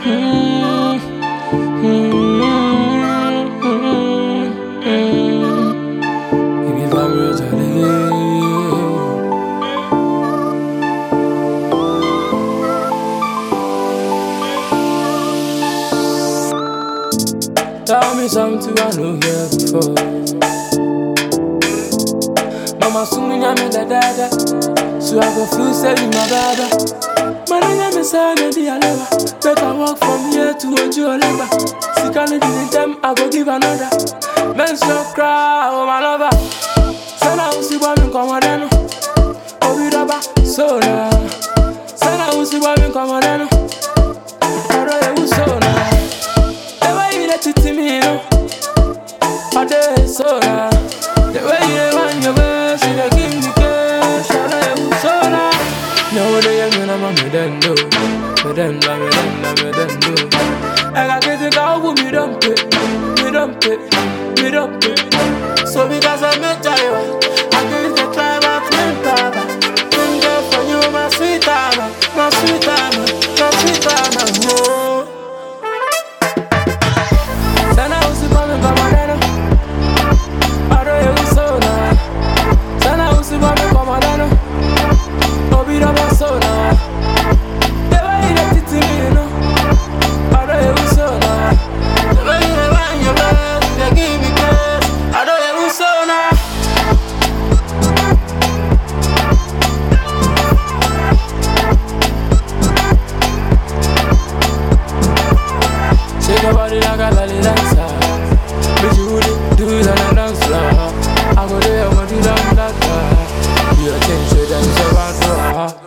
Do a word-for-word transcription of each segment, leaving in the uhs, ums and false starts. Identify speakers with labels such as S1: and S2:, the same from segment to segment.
S1: Mm, mm, mm, mm. If you find me, Charlie. Tell me something I know here before. Mama soon me da da, so I go feel say you my brother. Man I me say me di alaba, make I walk from here to Ojuolegba. See can you do them, I go give another. Men so cry, oh my lover. Say na usi boy me come on no, obi raba so na. Say na usi boy me come on no, oro e so na. The way you let it to me, no, I dey so na. The way you want your best, you dey give me cash, oro e so na. No day I'm gonna me then do, me then do, me then do, me then do. I got to go with me don't pay, me don't pay, me don't pay. So because I met you, I get to try my friend Baba. Thank God for you, my sweet mama, my sweet mama, my sweet mama. Oh, then I was coming from my nana. I know you was so nice. Then I was coming from my nana. Obi raba so na. The way you let it to me, you know. I know you was so na. The way you want your best, you give me cash. I know you was so na. Shake your body like a belly dancer. Bitch, you would do it on a dance floor. I go there, I go do that, that, that. You change your dance, so I do.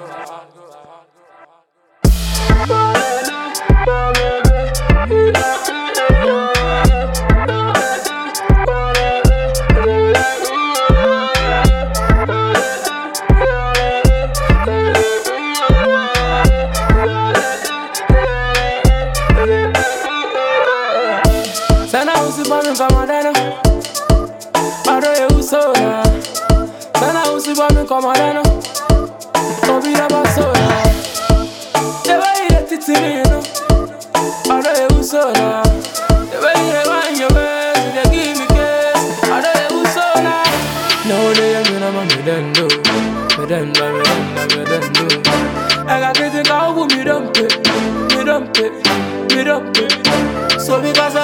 S1: Sana usi bomi kama deno, ado ye uso na. Sana usi bomi kama deno, obi raba so na. The way you let it to me, you know, ado ye uso na. The way you want your best, you dey give me cash, ado ye uso na. No day I'm gonna me then do, me then do, me then do, me then do. I got to go with me don't pay, me don't pay, me don't pay. So because